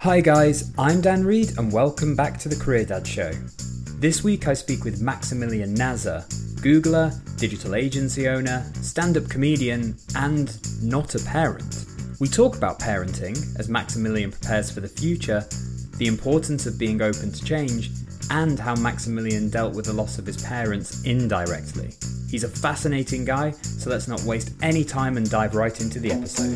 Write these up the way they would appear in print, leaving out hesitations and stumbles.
Hi guys, I'm Dan Reed and welcome back to the Career Dad Show. This week I speak with Maximilian Nazar, Googler, digital agency owner, stand-up comedian, and not a parent. We talk about parenting as Maximilian prepares for the future, the importance of being open to change, and how Maximilian dealt with the loss of his parents indirectly. He's a fascinating guy, so let's not waste any time and dive right into the episode.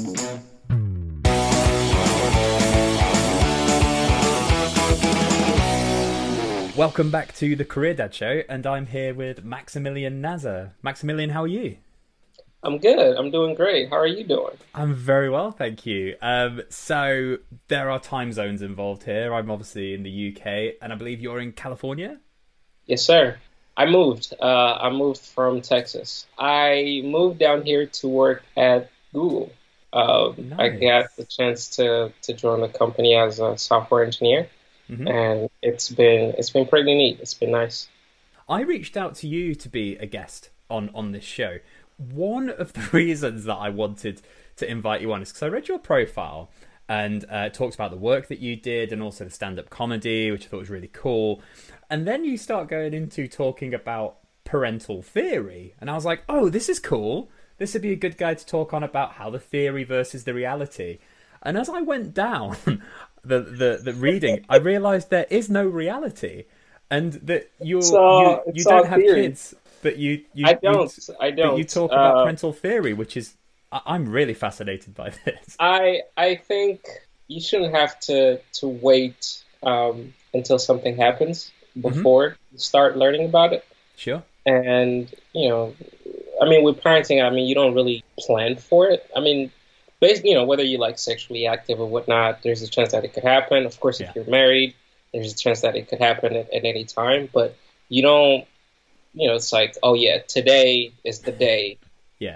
Welcome back to the Career Dad Show, and I'm here with Maximilian Nazar. Maximilian, how are you? I'm good. I'm doing great. How are you doing? I'm very well, thank you. So there are time zones involved here. I'm obviously in the UK, and I believe you're in California? Yes, sir. I moved. I moved from Texas. I moved down here to work at Google. Nice. I got the chance to join the company as a software engineer. Mm-hmm. And it's been pretty neat. It's been nice. I reached out to you to be a guest on this show. One of the reasons that I wanted to invite you on is because I read your profile and it talks about the work that you did and also the stand-up comedy, which I thought was really cool. And then you start going into talking about parental theory. And I was like, oh, this is cool. This would be a good guy to talk on about how the theory versus the reality. And as I went down the reading, I realised there is no reality, and that you don't have theory. Kids, but you I don't. But you talk about parental theory, which is I'm really fascinated by this. I think you shouldn't have to wait until something happens before you start learning about it. Sure. And with parenting, you don't really plan for it. Whether you're like sexually active or whatnot, there's a chance that it could happen. Of course, if you're married, there's a chance that it could happen at any time. But you don't, it's like, oh yeah, today is the day. Yeah.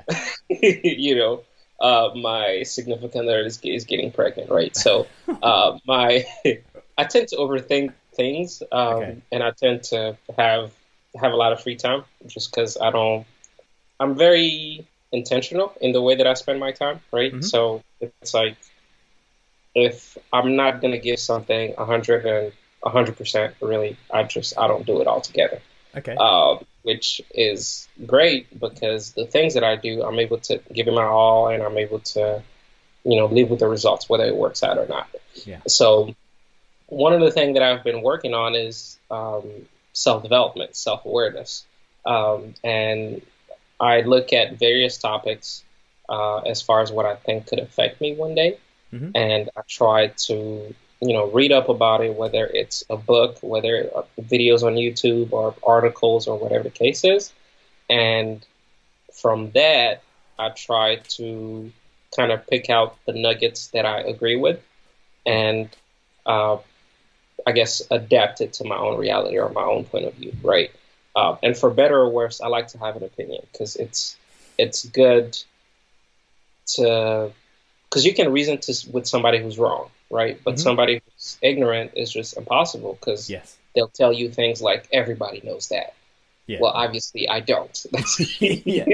My significant other is getting pregnant, right? So, I tend to overthink things, and I tend to have a lot of free time just because I'm very intentional in the way that I spend my time, right? Mm-hmm. So it's like, if I'm not going to give something 100%, really, I don't do it altogether. Okay. Which is great because the things that I do, I'm able to give it my all, and I'm able to, live with the results, whether it works out or not. Yeah. So one of the things that I've been working on is self-development, self-awareness, and I look at various topics as far as what I think could affect me one day. Mm-hmm. And I try to, read up about it, whether it's a book, whether videos on YouTube or articles or whatever the case is. And from that, I try to kind of pick out the nuggets that I agree with and, I guess, adapt it to my own reality or my own point of view, right? And for better or worse, I like to have an opinion because it's good because you can reason with somebody who's wrong, right? But somebody who's ignorant is just impossible because they'll tell you things like, everybody knows that. Yeah. Well, obviously I don't. Yeah.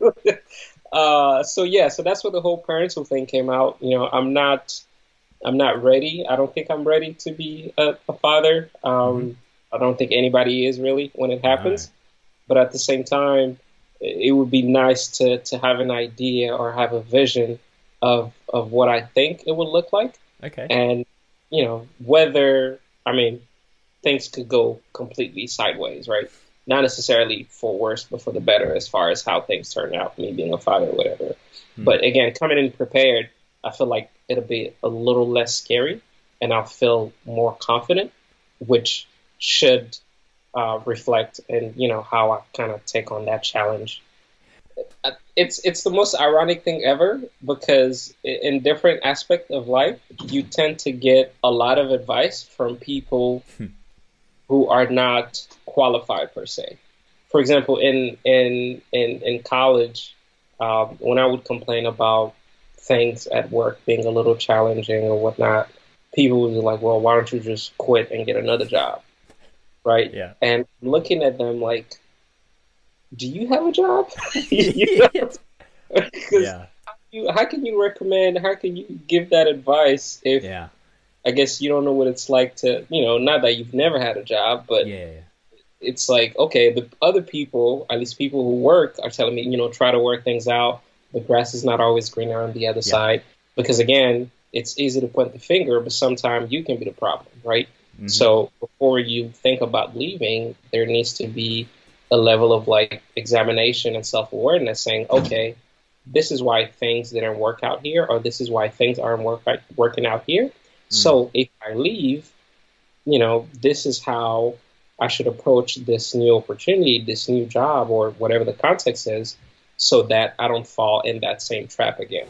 So that's where the whole parental thing came out. I'm not ready. I don't think I'm ready to be a father. I don't think anybody is really when it happens. Right. But at the same time, it would be nice to have an idea or have a vision of what I think it would look like. Okay. And, whether, things could go completely sideways, right? Not necessarily for worse, but for the better as far as how things turn out, me being a father or whatever. But again, coming in prepared, I feel like it'll be a little less scary and I'll feel more confident, which should reflect in how I kind of take on that challenge. It's the most ironic thing ever because in different aspects of life, you tend to get a lot of advice from people who are not qualified per se. For example, in college, when I would complain about things at work being a little challenging or whatnot, people would be like, well, why don't you just quit and get another job? Right? Yeah. And looking at them like, do you have a job? Because how can you recommend, how can you give that advice if I guess you don't know what it's like to, not that you've never had a job, but Yeah. it's like, okay, the other people, at least people who work, are telling me, try to work things out. The grass is not always greener on the other Yeah. side. Because again, it's easy to point the finger, but sometimes you can be the problem, right? Hmm. So before you think about leaving, there needs to be a level of like examination and self-awareness saying, okay, this is why things didn't work out here, or this is why things aren't working out here. So if I leave, this is how I should approach this new opportunity, this new job, or whatever the context is, so that I don't fall in that same trap again.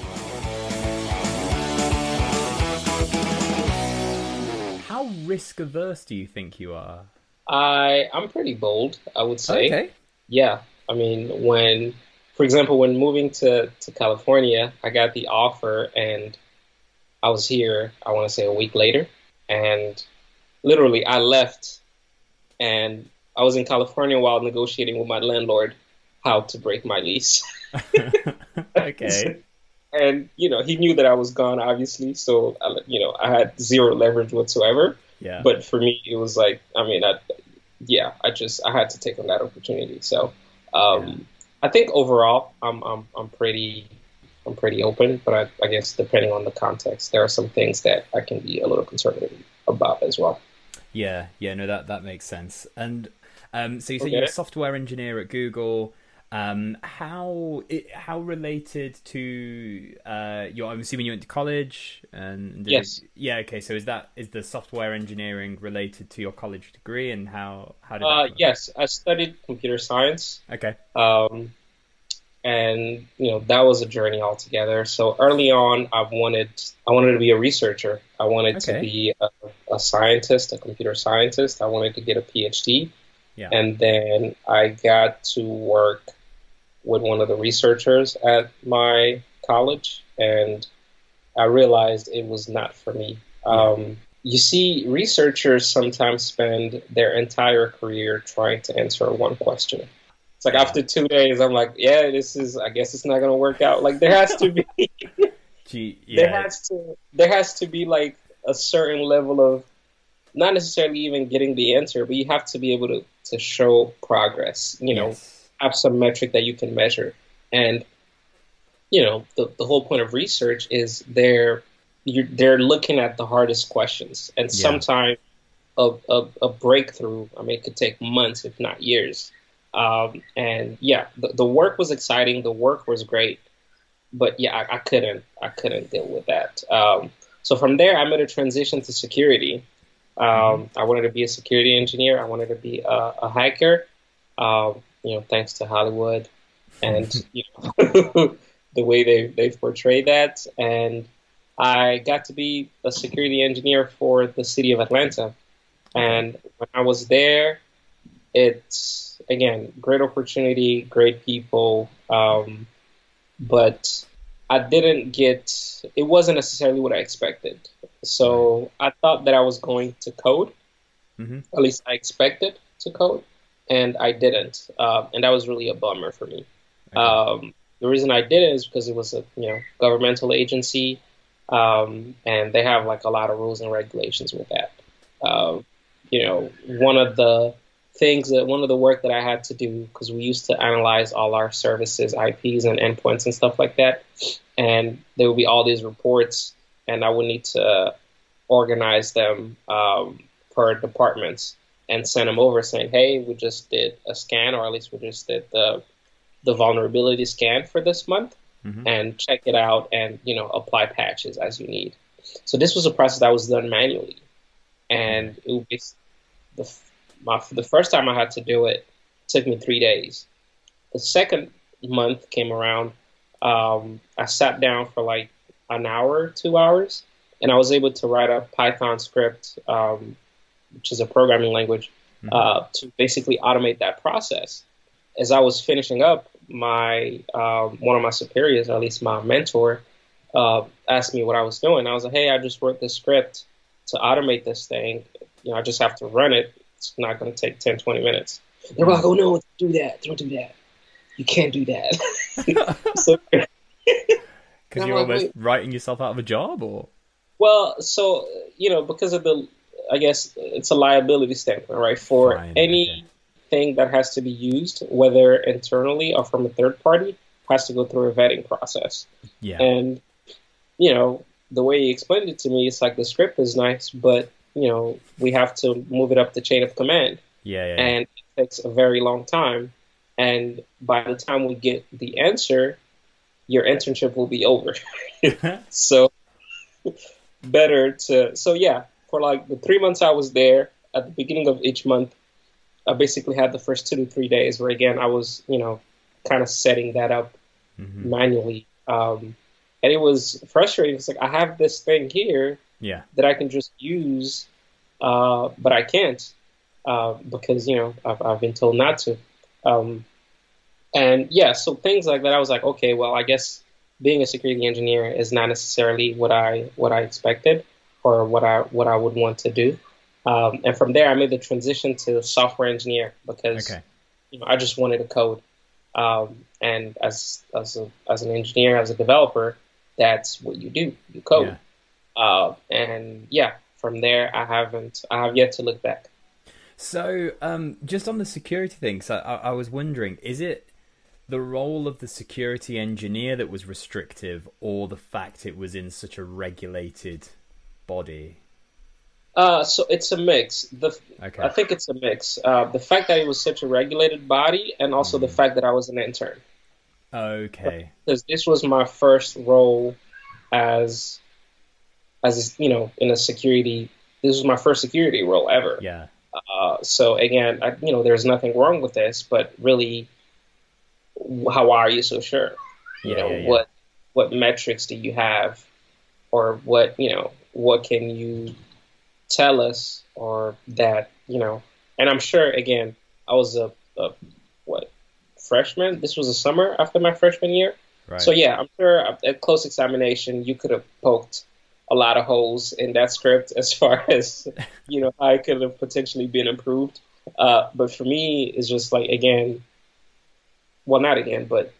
How risk averse do you think you are? I'm pretty bold, I would say. Okay. Yeah. I mean, for example, when moving to California, I got the offer and I was here, I want to say a week later. And literally, I left and I was in California while negotiating with my landlord how to break my lease. Okay. And, he knew that I was gone, obviously. So, I had zero leverage whatsoever. Yeah. But for me, it was like, I mean, I had to take on that opportunity. So, I think overall, I'm pretty open, but I guess depending on the context, there are some things that I can be a little conservative about as well. Yeah, no, that makes sense. And so you said you're a software engineer at Google. How related to I'm assuming you went to college and Yes. Okay. So is the software engineering related to your college degree, and how did that yes, I studied computer science. Okay. And that was a journey altogether. So early on, I wanted to be a researcher. I wanted to be a scientist, a computer scientist. I wanted to get a PhD. Yeah. And then I got to work with one of the researchers at my college, and I realized it was not for me. You see, researchers sometimes spend their entire career trying to answer one question. It's like after 2 days, I'm like, I guess it's not going to work out. Like there has to be, there has to be like a certain level of not necessarily even getting the answer, but you have to be able to show progress, have some metric that you can measure. And, the whole point of research is they're looking at the hardest questions. And sometimes a breakthrough, it could take months, if not years. The work was exciting. The work was great, but I couldn't deal with that. So from there, I made a transition to security. I wanted to be a security engineer. I wanted to be a hacker. Thanks to Hollywood and the way they've portrayed that. And I got to be a security engineer for the city of Atlanta. And when I was there, it's, again, great opportunity, great people, but it wasn't necessarily what I expected. So I thought that I was going to code, at least I expected to code, and I didn't. And that was really a bummer for me. The reason I didn't is because it was a governmental agency, and they have like a lot of rules and regulations with that. One of the work that I had to do, because we used to analyze all our services, IPs and endpoints and stuff like that. And there would be all these reports, and I would need to organize them per departments and send them over saying, hey, we just did a scan, or at least we just did the vulnerability scan for this month, and check it out and, apply patches as you need. So this was a process that was done manually. And it would be the first time I had to do it took me 3 days. The second month came around. I sat down for like an hour, 2 hours, and I was able to write a Python script, which is a programming language, to basically automate that process. As I was finishing up, one of my superiors, or at least my mentor, asked me what I was doing. I was like, hey, I just wrote this script to automate this thing. I just have to run it. It's not going to take 10, 20 minutes. They were like, oh, no, don't do that. Don't do that. You can't do that. Because you're almost writing yourself out of a job, or? Well, so because of I guess it's a liability standpoint, right? For Fine. Okay. anything that has to be used, whether internally or from a third party, has to go through a vetting process. Yeah. And the way he explained it to me, it's like the script is nice, but we have to move it up the chain of command, Yeah. Yeah. and it takes a very long time. And by the time we get the answer, your internship will be over. Yeah. So better to so yeah, for like the 3 months I was there, at the beginning of each month I basically had the first 2 to 3 days where again I was kind of setting that up hmm manually, and it was frustrating. It's like I have this thing here Yeah. that I can just use, but I can't, because I've been told not to. um, and yeah, so things like that, I was like, okay, well, I guess being a security engineer is not necessarily what I expected, or what I would want to do. And from there, I made the transition to software engineer because Okay. I just wanted to code. And as an engineer, as a developer, that's what you do. You Yeah. code. And yeah, from there, I have yet to look back. So, just on the security thing, so I was wondering, is it the role of the security engineer that was restrictive, or the fact it was in such a regulated body? So it's a mix. I Okay. think it's a mix. The fact that it was such a regulated body, and also the Mm. fact that I was an intern, Okay. because this was my first role as in a security. This was my first security role ever. Yeah. So again, there's nothing wrong with this, but really, how are you so sure? Yeah. Yeah. Yeah. What metrics do you have, or what can you tell us, or that And I'm sure again, I was a what freshman. This was a summer after my freshman year, so Right. yeah, I'm sure at close examination you could have poked a lot of holes in that script as far as how it could have potentially been improved. But for me, it's just like again, well, not again, but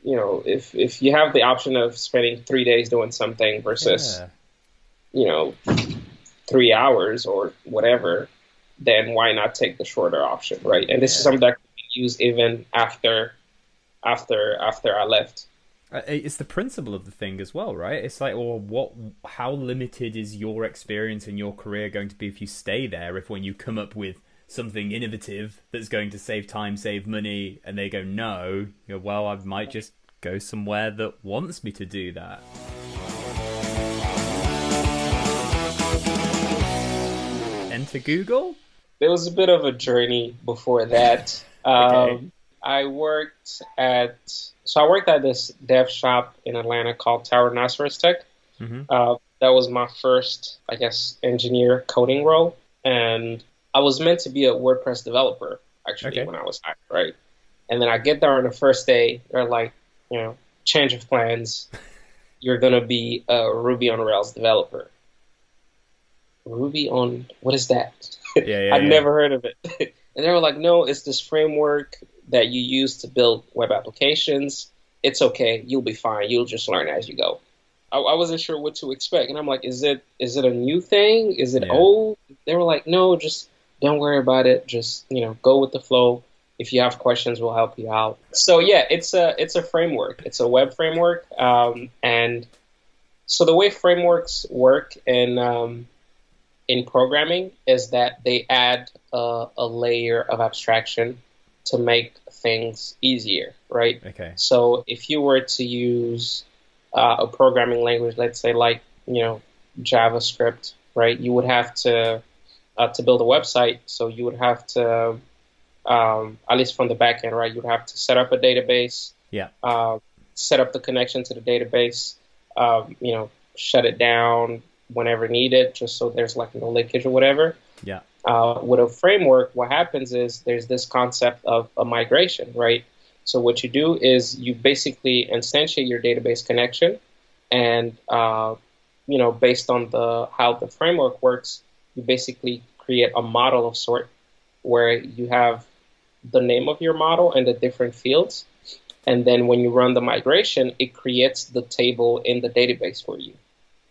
if you have the option of spending 3 days doing something versus Yeah. you know 3 hours or whatever, then why not take the shorter option, right? And this is Yeah. something that could be used even after I left. It's the principle of the thing as well, right? It's like, well, how limited is your experience and your career going to be if you stay there? If when you come up with something innovative that's going to save time, save money, and they go no, you go, well, I might just go somewhere that wants me to do that. Enter Google. There was a bit of a journey before that. Okay. I worked at this dev shop in Atlanta called Tower Nasser's Tech. hmm That was my first, I guess, engineer coding role, and I was meant to be a WordPress developer actually Okay. when I was hired, right? And then I get there on the first day, they're like, change of plans. You're gonna be a Ruby on Rails developer. Ruby on what is that? Yeah, yeah, I'd yeah. never heard of it. And they were like, no, it's this framework that you use to build web applications. It's okay, you'll be fine. You'll just learn as you go. I wasn't sure what to expect, and I'm like, is it a new thing? Is it Yeah. old? They were like, no, just don't worry about it. Just go with the flow. If you have questions, we'll help you out. So yeah, it's a framework. It's a web framework, and so the way frameworks work in programming is that they add a layer of abstraction to make things easier, right? Okay. So if you were to use a programming language, let's say like JavaScript, right? You would have to build a website. So you would have to, at least from the back end, right? You'd have to set up a database, Yeah. set up the connection to the database, shut it down whenever needed, just so there's like no leakage or whatever. Yeah. With a framework, what happens is there's this concept of a migration, right? So what you do is you basically instantiate your database connection, and based on the how the framework works, you basically create a model of sort where you have the name of your model and the different fields, and then when you run the migration, it creates the table in the database for you.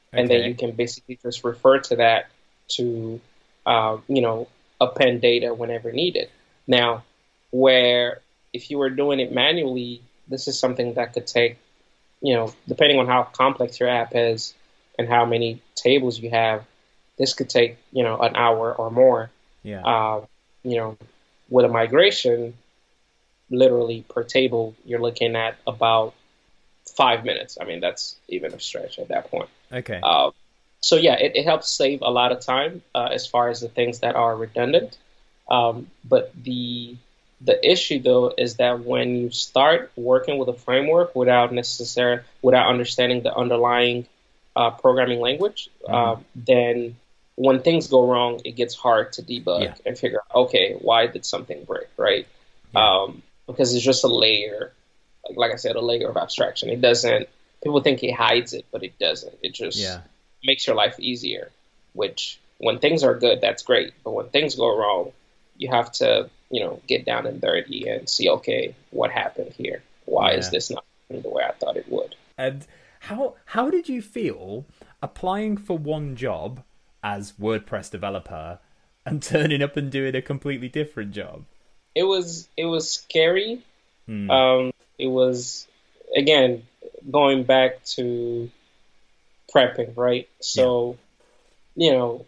and then you Okay. can basically just refer to that to, you know, append data whenever needed. Now, where if you were doing it manually, this is something that could take, you know, depending on how complex your app is and how many tables you have, this could take, you know, an hour or more. Yeah. Uh, you know, with a migration, literally per table, you're looking at about 5 minutes. I mean, that's even a stretch at that point. Okay. Uh, so yeah, it helps save a lot of time as far as the things that are redundant. But the issue though is that when you start working with a framework without understanding the underlying programming language, Hmm. then when things go wrong, it gets hard to debug Yeah. and figure out, okay, why did something break, right? Yeah. Because it's just a layer, like I said, a layer of abstraction. It doesn't. People think it hides it, but it doesn't. It just Yeah. makes your life easier. Which, when things are good, that's great. But when things go wrong, you have to, you know, get down and dirty and see, okay, what happened here? Why is Yeah. this not happening the way I thought it would? And how did you feel applying for one job as WordPress developer and turning up and doing a completely different job? It was scary. Hmm. It was, again, going back to prepping, right? Yeah. So, you know,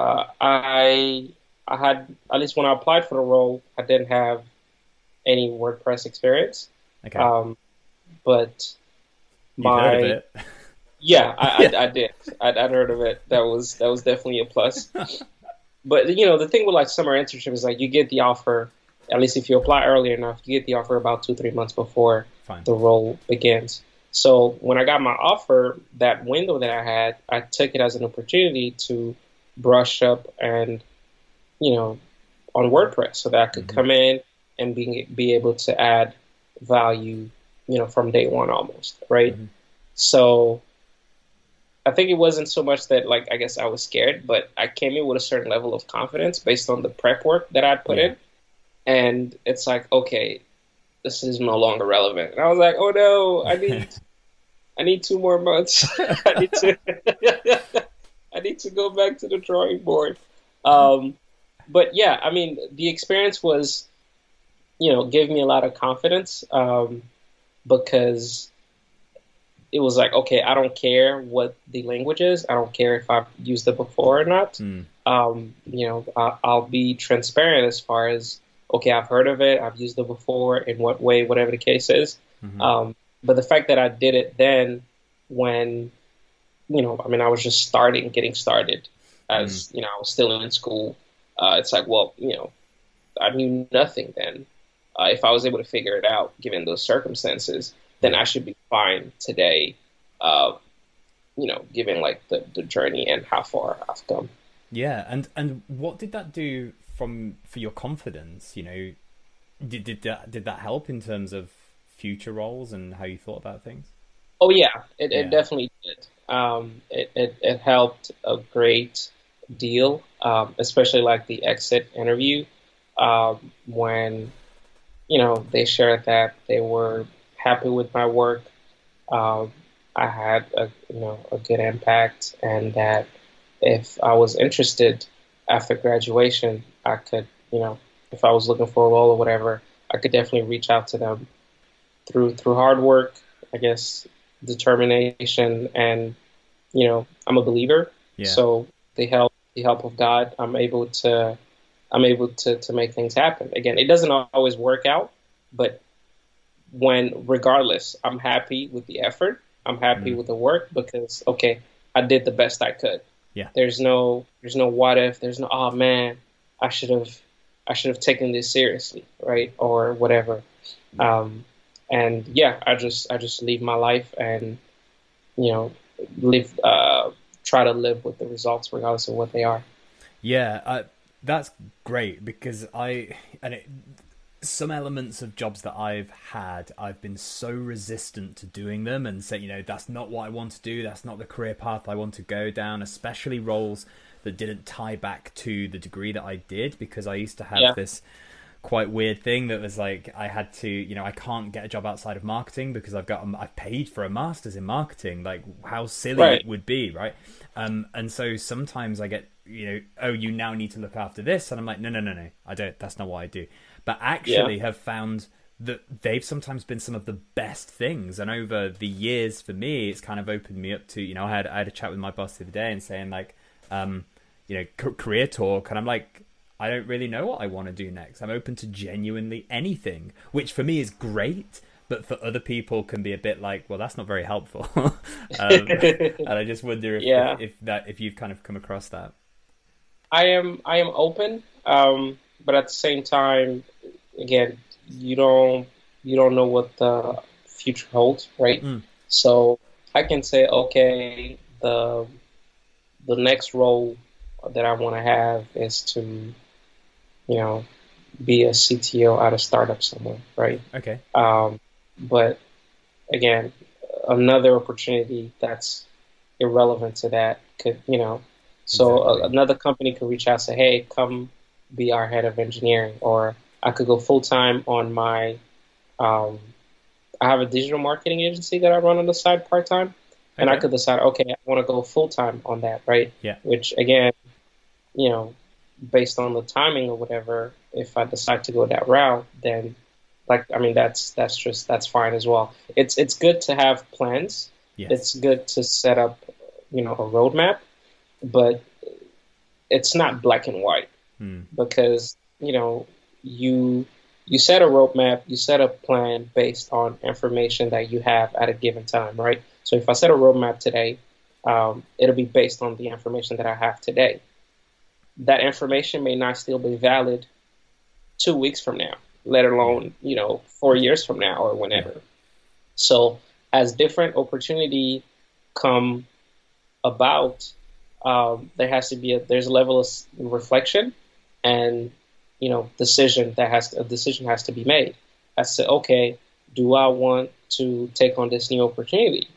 I had, at least when I applied for the role, I didn't have any WordPress experience. Okay. Um, but You'd heard of my it. yeah, Yeah. I did. I'd heard of it. That was definitely a plus. But you know, the thing with like summer internship is like you get the offer, at least if you apply early enough, you get the offer about 2, 3 months before Fine. the role begins. So when I got my offer, that window that I had, I took it as an opportunity to brush up and, you know, on WordPress so that I could Hmm. come in and be able to add value, you know, from day one almost, right? Hmm. So I think it wasn't so much that like I guess I was scared, but I came in with a certain level of confidence based on the prep work that I'd put Yeah. in. And it's like, okay, this is no longer relevant. And I was like, oh no, I need 2 more months. I need to I need to go back to the drawing board. Um, but yeah, I mean, the experience was, you know, gave me a lot of confidence because it was like, okay, I don't care what the language is. I don't care if I've used it before or not. Hmm. You know, I'll be transparent as far as, okay, I've heard of it. I've used it before in what way, whatever the case is. Hmm. But the fact that I did it then when, you know, I mean, I was just getting started Hmm. as, you know, I was still in school. It's like, well, you know, I knew nothing then. If I was able to figure it out, given those circumstances, then Yeah. I should be fine today. Uh, you know, given like the journey and how far I've come. Yeah. And what did that do for your confidence? You know, did that help in terms of future roles and how you thought about things? Oh yeah, it Yeah. definitely did. It helped a great deal, especially like the exit interview, when you know they shared that they were happy with my work. Um, I had a good impact, and that if I was interested after graduation, I could, you know, if I was looking for a role or whatever, I could definitely reach out to them through hard work, I guess, determination, and you know, I'm a believer. Yeah. So the help of God, I'm able to make things happen. Again, it doesn't always work out, but when regardless, I'm happy with the effort. I'm happy Mm. with the work because okay, I did the best I could. Yeah. There's no what if, there's no oh man, I should have I should have taken this seriously, right? Or whatever. Um, and yeah, I just live my life and you know live try to live with the results regardless of what they are. Yeah. That's great because some elements of jobs that I've had, I've been so resistant to doing them and say, that's not what I want to do. That's not the career path I want to go down, especially roles that didn't tie back to the degree that I did, because I used to have Yeah, this quite weird thing that was like I had to, I can't get a job outside of marketing because I've paid for a master's in marketing. Like how silly Right. it would be, right? And so sometimes I get, oh, you now need to look after this, and I'm like, no, I don't. That's not what I do. But Yeah. actually, have found that they've sometimes been some of the best things. And over the years, for me, it's kind of opened me up to, I had a chat with my boss the other day and saying like, career talk, and I'm like, I don't really know what I want to do next. I'm open to genuinely anything, which for me is great, but for other people can be a bit like, well, that's not very helpful. And I just wonder Yeah. if you've kind of come across that. I am open, but at the same time, again, you don't know what the future holds, right? Mm, So I can say, okay, the next role that I want to have is to, be a CTO at a startup somewhere, right? okay, But again, another opportunity that's irrelevant to that could, so exactly. another company could reach out and say, hey, come be our head of engineering, or I could go full time on my, um, I have a digital marketing agency that I run on the side part time, and I Okay, could decide, okay, I want to go full time on that, right? yeah, Which again, you know, based on the timing or whatever, if I decide to go that route, then like I mean that's fine as well. It's good to have plans. yes, It's good to set up, a roadmap, but it's not black and white mm, because, you you set a roadmap, you set a plan based on information that you have at a given time, right? So if I set a roadmap today, it'll be based on the information that I have today. That information may not still be valid 2 weeks from now, let yeah, alone, 4 years from now or yeah, whenever. So as different opportunity come about, there's a level of reflection and, a decision has to be made as to, okay, do I want to take on this new opportunity?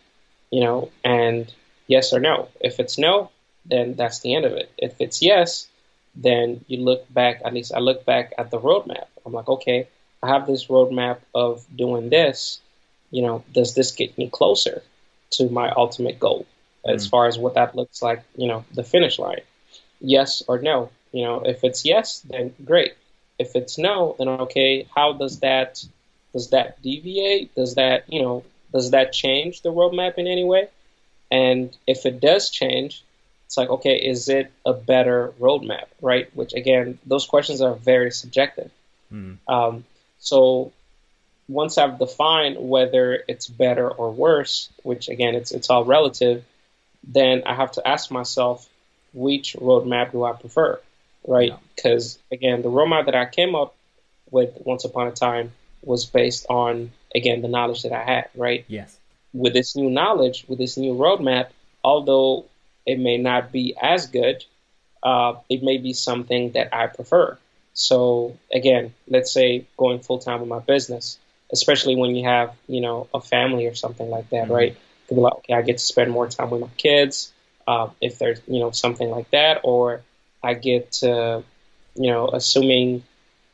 And yes or no. If it's no, then that's the end of it. If it's yes, then you look back, at least I look back at the roadmap. I'm like, okay, I have this roadmap of doing this. Does this get me closer to my ultimate goal as mm, far as what that looks like, the finish line? Yes or no? If it's yes, then great. If it's no, then okay, how does that deviate? Does that change the roadmap in any way? And if it does change, it's like, okay, is it a better roadmap, right? Which again, those questions are very subjective. mm, So once I've defined whether it's better or worse, which again, it's all relative, then I have to ask myself, which roadmap do I prefer, right? yeah, Because again, the roadmap that I came up with once upon a time was based on, again, the knowledge that I had, right? yes, With this new knowledge, with this new roadmap, although it may not be as good, it may be something that I prefer. So again, let's say going full time with my business, especially when you have, a family or something like that, mm-hmm, right? It could be like, okay, I get to spend more time with my kids, if there's, something like that, or I get to, assuming,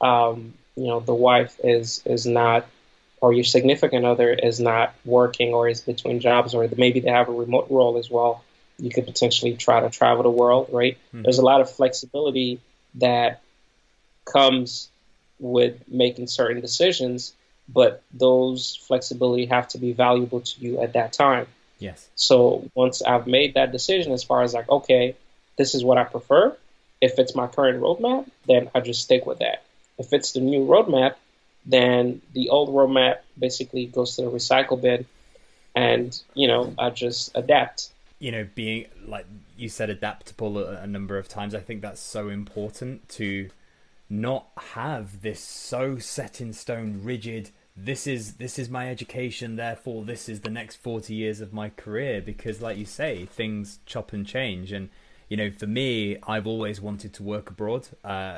the wife is not, or your significant other is not working or is between jobs, or maybe they have a remote role as well. You could potentially try to travel the world, right? mm-hmm, There's a lot of flexibility that comes with making certain decisions, but those flexibility have to be valuable to you at that time. yes, So once I've made that decision, as far as like, okay, this is what I prefer. If it's my current roadmap, then I just stick with that. If it's the new roadmap, then the old roadmap basically goes to the recycle bin, and I just adapt. being like you said, adaptable a number of times. I think that's so important to not have this so set in stone, rigid. This is my education, therefore this is the next 40 years of my career. Because, like you say, things chop and change, and for me, I've always wanted to work abroad,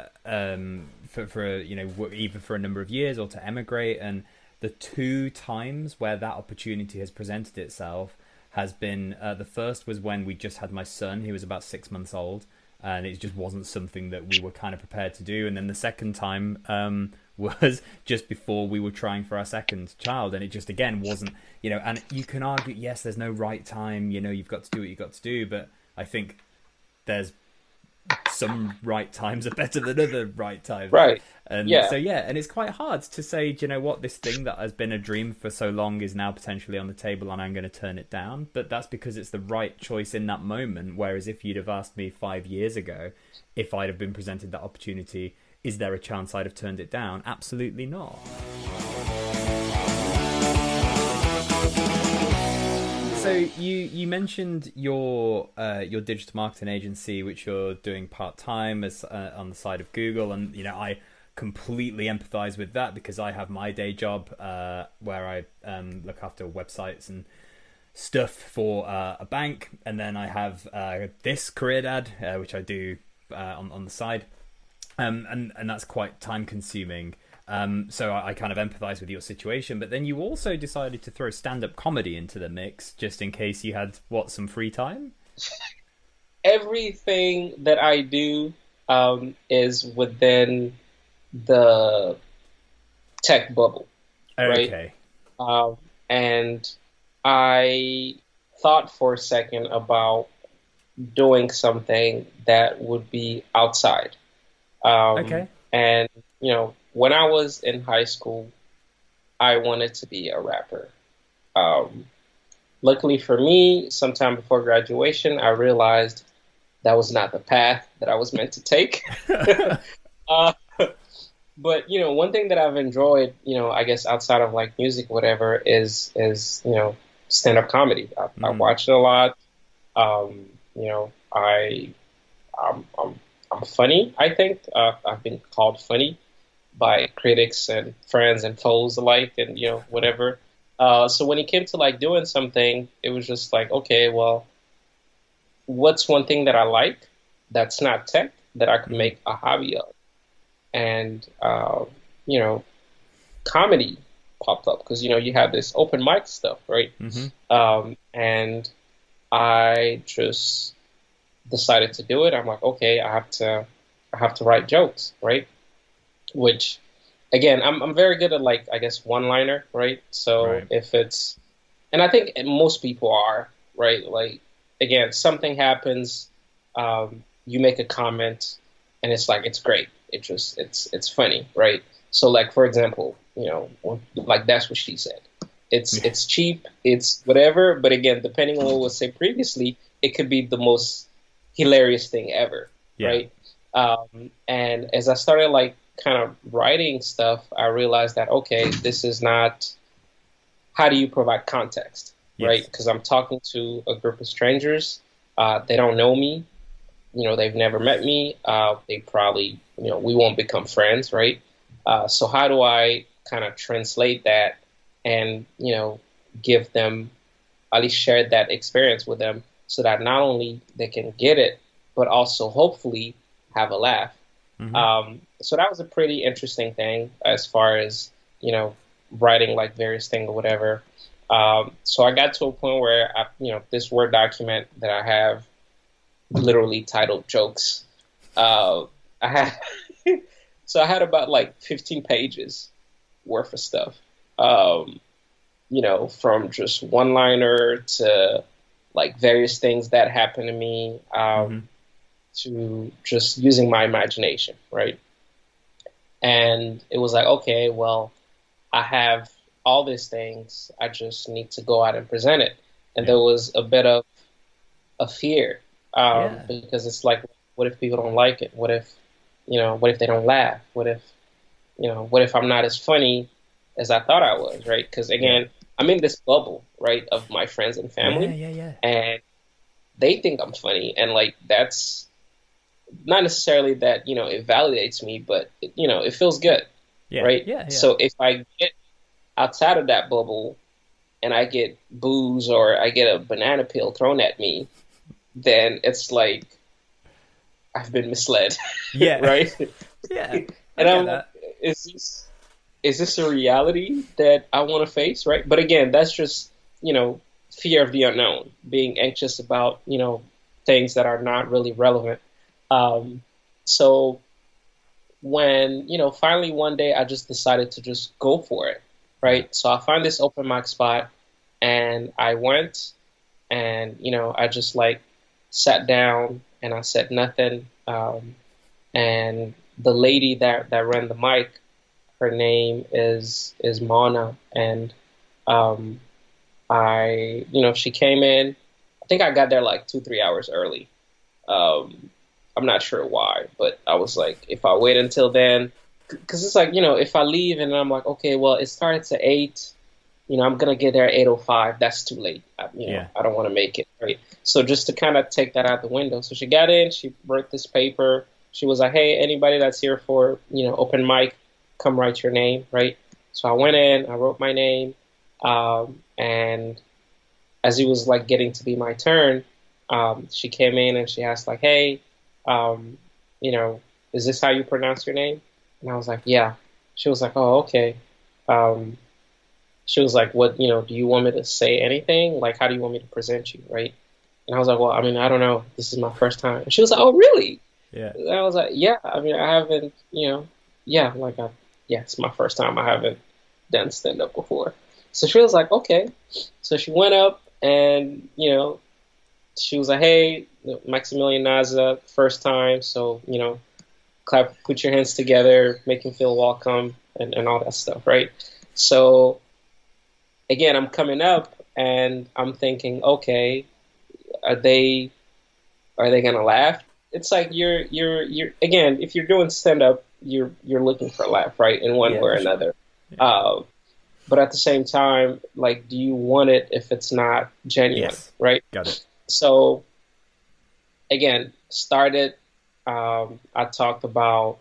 for either for a number of years or to emigrate. And the two times where that opportunity has presented itself has been, the first was when we just had my son. He was about 6 months old, and it just wasn't something that we were kind of prepared to do. And then the second time was just before we were trying for our second child, and it just again wasn't, and you can argue, yes, there's no right time, you've got to do what you've got to do, but I think there's some right times are better than other right times, right? And so and it's quite hard to say, do you know what, this thing that has been a dream for so long is now potentially on the table and I'm going to turn it down. But that's because it's the right choice in that moment. Whereas if you'd have asked me 5 years ago, if I'd have been presented that opportunity, is there a chance I'd have turned it down? Absolutely not. So you mentioned your digital marketing agency, which you're doing part-time as on the side of Google, and I completely empathize with that because I have my day job where I look after websites and stuff for a bank, and then I have this career dad which I do on the side, and that's quite time consuming. So I kind of empathize with your situation, but then you also decided to throw stand-up comedy into the mix just in case you had some free time. Everything that I do is within the tech bubble, okay. Right? And I thought for a second about doing something that would be outside. Okay. And, when I was in high school, I wanted to be a rapper. Luckily for me, sometime before graduation, I realized that was not the path that I was meant to take. But, one thing that I've enjoyed, I guess outside of like music, whatever, is stand-up comedy. I watch it a lot. I'm funny, I think. I've been called funny by critics and friends and foes alike, and whatever. So when it came to like doing something, it was just like, okay, well, what's one thing that I like that's not tech that I could make a hobby of? And comedy popped up because you have this open mic stuff, right? And I just decided to do it. I'm like, okay, I have to write jokes, right? Which, again, I'm very good at, like, I guess, one-liner, right? So if it's, and I think most people are, right? Like, again, something happens, you make a comment, and it's like, it's great. It's funny, right? So, like, for example, like, that's what she said. It's cheap, it's whatever, but again, depending on what was said previously, it could be the most hilarious thing ever, right? And as I started, like, kind of writing stuff, I realized that, okay, this is not, how do you provide context, right? Because I'm talking to a group of strangers, they don't know me, they've never met me, they probably, we won't become friends, right? So how do I kind of translate that and, give them, at least share that experience with them so that not only they can get it, but also hopefully have a laugh. So that was a pretty interesting thing as far as, writing like various things or whatever. So I got to a point where, this Word document that I have literally titled jokes, I had about like 15 pages worth of stuff, from just one-liner to like various things that happened to me, to just using my imagination, right? And it was like, okay, well, I have all these things. I just need to go out and present it. And there was a bit of a fear, because it's like, what if people don't like it? What if they don't laugh? What if I'm not as funny as I thought I was, right? Because again, I'm in this bubble, right, of my friends and family, and they think I'm funny, and like that's not necessarily that it validates me, but it feels good, right? So if I get outside of that bubble and I get booze or I get a banana peel thrown at me, then it's like I've been misled, right? And I'm like, is this a reality that I want to face, right? But again, that's just fear of the unknown, being anxious about things that are not really relevant. Um, so when, finally one day I just decided to just go for it, Yeah. right? So I found this open mic spot and I went and, I just like sat down and I said nothing. And the lady that ran the mic, her name is Mana, and um, she came in. I think I got there like 2 3 hours early. I'm not sure why, but I was like, if I wait until then, because it's like, if I leave and I'm like, okay, well, it starts at 8, I'm gonna get there at 8:05. That's too late. Yeah. I don't want to make it, right? So just to kind of take that out the window. So she got in, she wrote this paper. She was like, hey, anybody that's here for, open mic, come write your name, right? So I went in, I wrote my name, and as it was like getting to be my turn, she came in and she asked like, hey, um, you know, is this how you pronounce your name? And I was like, yeah. She was like, oh, okay. Um, she was like, what, do you want me to say anything? Like, how do you want me to present you, right? And I was like, well, I mean, I don't know. This is my first time. And she was like, oh, really? Yeah. And I was like, yeah. I mean, I haven't, yeah, yeah, it's my first time. I haven't done stand up before. So she was like, okay. So she went up and, she was like, hey, Maximilian Naza, first time. So, clap, put your hands together, make him feel welcome, and all that stuff, right? So, again, I'm coming up and I'm thinking, okay, are they gonna laugh? It's like you're again, if you're doing stand up, you're looking for a laugh, right? In one Yeah, way or for sure. another. Yeah. But at the same time, like, do you want it if it's not genuine, Yes. right? Got it. So again, started. I talked about.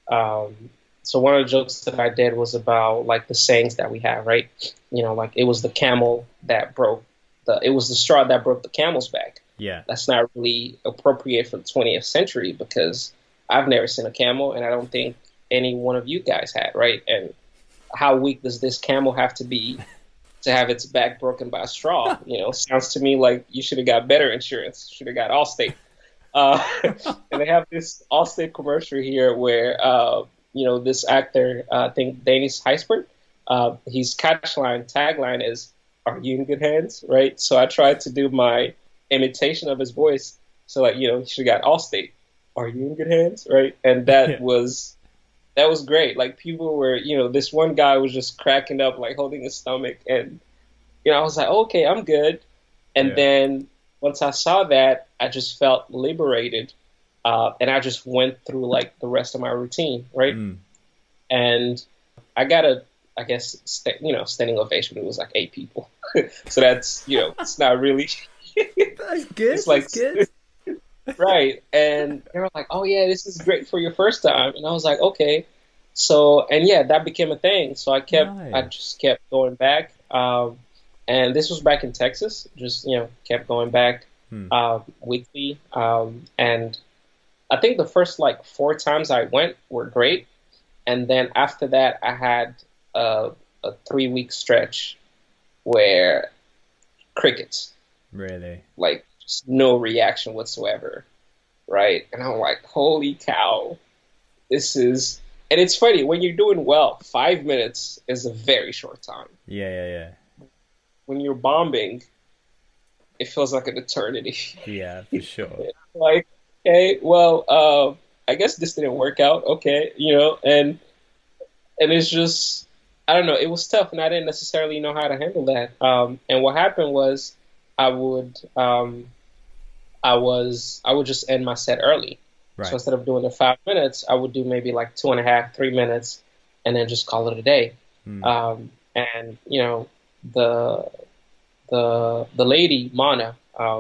So one of the jokes that I did was about like the sayings that we have, right? Like it was the camel that broke it was the straw that broke the camel's back. Yeah. That's not really appropriate for the 20th century because I've never seen a camel, and I don't think any one of you guys had, right? And how weak does this camel have to be to have its back broken by a straw? Sounds to me like you should have got better insurance. Should have got Allstate. And they have this Allstate commercial here where, this actor, I think Dennis Haysbert, his tagline is, "Are you in good hands?" Right? So I tried to do my imitation of his voice. So like, he should have got Allstate. Are you in good hands? Right? And Yeah. that was great. Like people were, this one guy was just cracking up, like holding his stomach. And, I was like, okay, I'm good. And Yeah. then once I saw that, I just felt liberated. And I just went through like the rest of my routine. Right. Mm. And I got I guess, standing ovation. It was like 8 people. So that's, it's not really, That's good. it's like, That's good. right. And they were like, oh, yeah, this is great for your first time. And I was like, okay. So, and yeah, that became a thing. So I Nice. just kept going back. And this was back in Texas, just, kept going back Hmm. weekly. And I think the first like 4 times I went were great. And then after that, I had a 3-week stretch where crickets, Really. like just no reaction whatsoever, right? And I'm like, holy cow, and it's funny when you're doing well, 5 minutes is a very short time. Yeah. Yeah. When you're bombing, it feels like an eternity. Yeah. Yeah. For sure. Like, okay, well, I guess this didn't work out. Okay, and it's just, I don't know, it was tough, and I didn't necessarily know how to handle that. And what happened was, I would I would just end my set early. So Right. instead of doing the 5 minutes, I would do maybe like 2.5, 3 minutes, and then just call it a day. Hmm. And the lady Mana,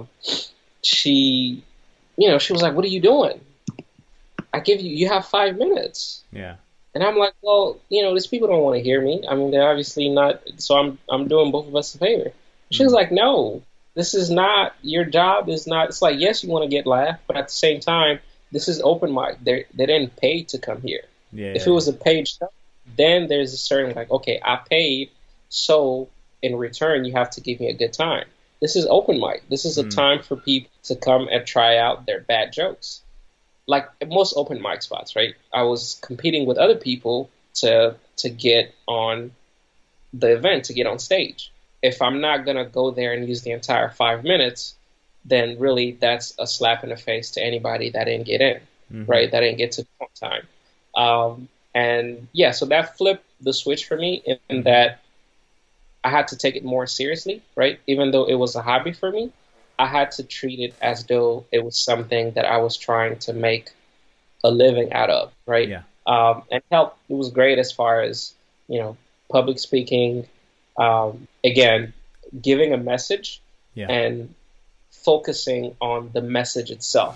she she was like, "What are you doing? You have 5 minutes." Yeah. And I'm like, well, these people don't want to hear me. I mean, they're obviously not. So I'm doing both of us a favor. She was Hmm. like, no, this is not your job. Is not. It's like, yes, you want to get laughed, but at the same time, this is open mic. They didn't pay to come here. Yeah. If Yeah. it was a paid show, then there's a certain like, okay, I paid, so in return, you have to give me a good time. This is open mic. This is a Hmm. time for people to come and try out their bad jokes. like most open mic spots, right? I was competing with other people to get on the event, to get on stage. If I'm not gonna go there and use the entire 5 minutes, then really that's a slap in the face to anybody that didn't get in, right? That didn't get to the time. And yeah, so that flipped the switch for me in that I had to take it more seriously, right? Even though it was a hobby for me, I had to treat it as though it was something that I was trying to make a living out of, right? Yeah. And it was great as far as, public speaking, again, giving a message and focusing on the message itself.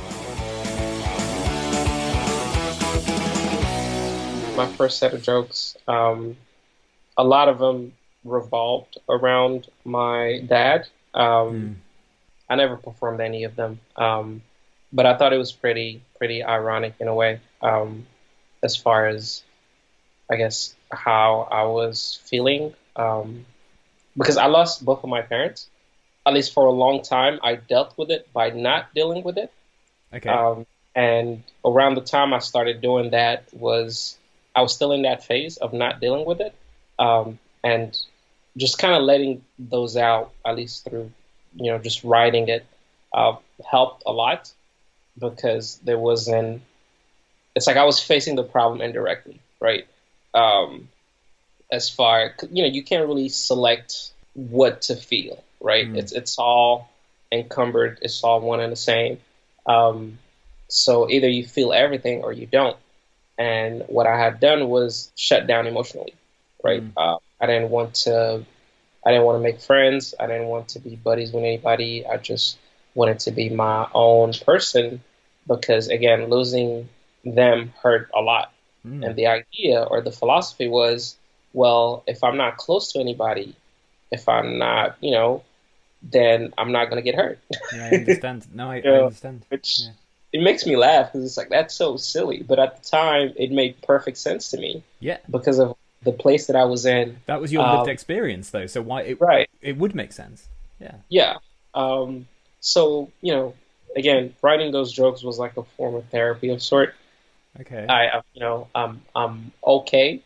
My first set of jokes, a lot of them revolved around my dad. I never performed any of them, but I thought it was pretty ironic in a way, as far as, I guess, how I was feeling, because I lost both of my parents. At least for a long time, I dealt with it by not dealing with it. Okay. And around the time I started doing that I was still in that phase of not dealing with it, and just kind of letting those out, at least through, just writing it, helped a lot, because it's like I was facing the problem indirectly, right? As far, you can't really select what to feel, right? It's all encumbered. It's all one and the same. So either you feel everything or you don't. And what I had done was shut down emotionally, right? I didn't want to make friends. I didn't want to be buddies with anybody. I just wanted to be my own person, because again, losing them hurt a lot. And the idea or the philosophy was, well, if I'm not close to anybody, if I'm not, then I'm not going to get hurt. Yeah, I understand. No, I understand. It makes me laugh, because it's like, that's so silly. But at the time, it made perfect sense to me. Yeah. Because of the place that I was in. That was your lived experience, though. So why it would make sense. Yeah. Yeah. So, again, writing those jokes was like a form of therapy of sort. Okay. I'm okay.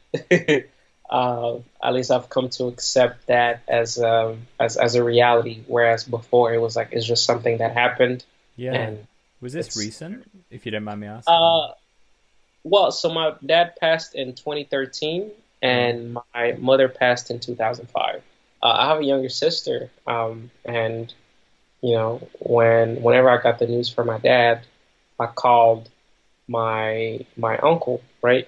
At least I've come to accept that as a reality, whereas before it was like, it's just something that happened. Yeah. And was this recent, if you don't mind me asking? Well, so my dad passed in 2013, and my mother passed in 2005. I have a younger sister, and whenever I got the news from my dad, I called my uncle, right,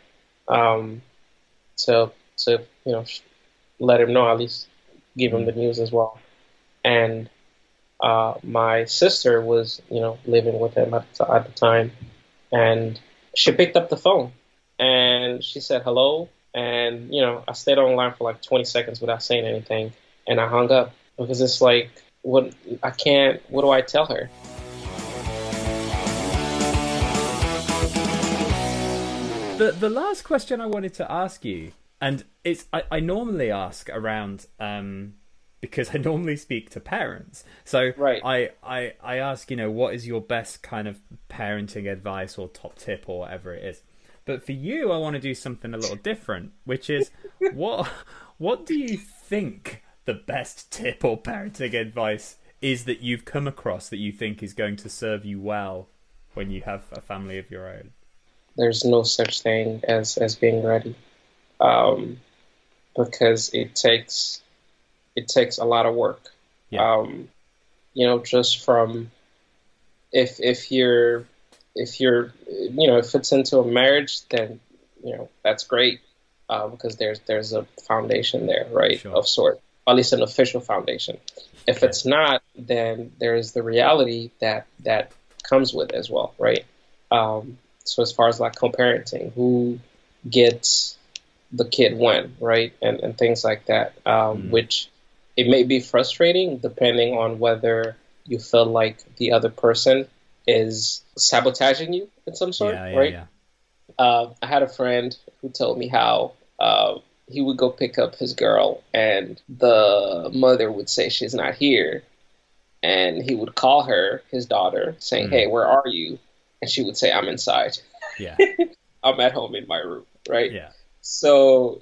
to let him know, at least give him the news as well. And my sister was living with him at the time, and she picked up the phone and she said hello, and I stayed on the line for like 20 seconds without saying anything, and I hung up, because it's like, what do I tell her? The last question I wanted to ask you, and it's I normally ask around, because I normally speak to parents. So right. I ask, what is your best kind of parenting advice or top tip or whatever it is. But for you, I want to do something a little different, which is what do you think the best tip or parenting advice is that you've come across that you think is going to serve you well when you have a family of your own? There's no such thing as being ready, because it takes a lot of work. Yeah. Just from if it's into a marriage, then that's great, because there's a foundation there, right? Sure. Of sort, at least an official foundation. If it's not, then there's the reality that comes with it as well, right? So as far as like co-parenting, who gets the kid when, right? And things like that, which it may be frustrating depending on whether you feel like the other person is sabotaging you in some sort, right? Yeah. I had a friend who told me how he would go pick up his girl and the mother would say she's not here. And he would call her, his daughter, saying, hey, where are you? And she would say, I'm inside. Yeah. I'm at home in my room, right? Yeah. So,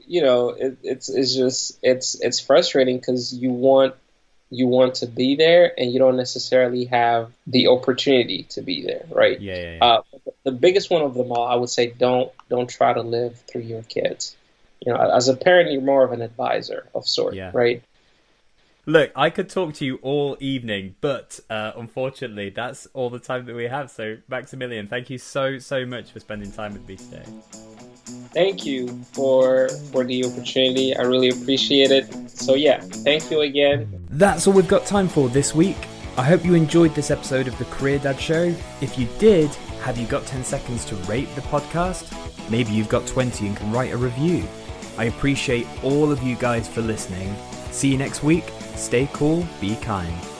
it's frustrating because you want to be there and you don't necessarily have the opportunity to be there, right? Yeah. The biggest one of them all, I would say, don't try to live through your kids. As a parent, you're more of an advisor of sort, right? Look, I could talk to you all evening, but unfortunately, that's all the time that we have. So, Maximilian, thank you so much for spending time with me today. Thank you for the opportunity. I really appreciate it. So yeah, thank you again. That's all we've got time for this week. I hope you enjoyed this episode of The Career Dad Show. If you did, have you got 10 seconds to rate the podcast? Maybe you've got 20 and can write a review. I appreciate all of you guys for listening. See you next week. Stay cool, be kind.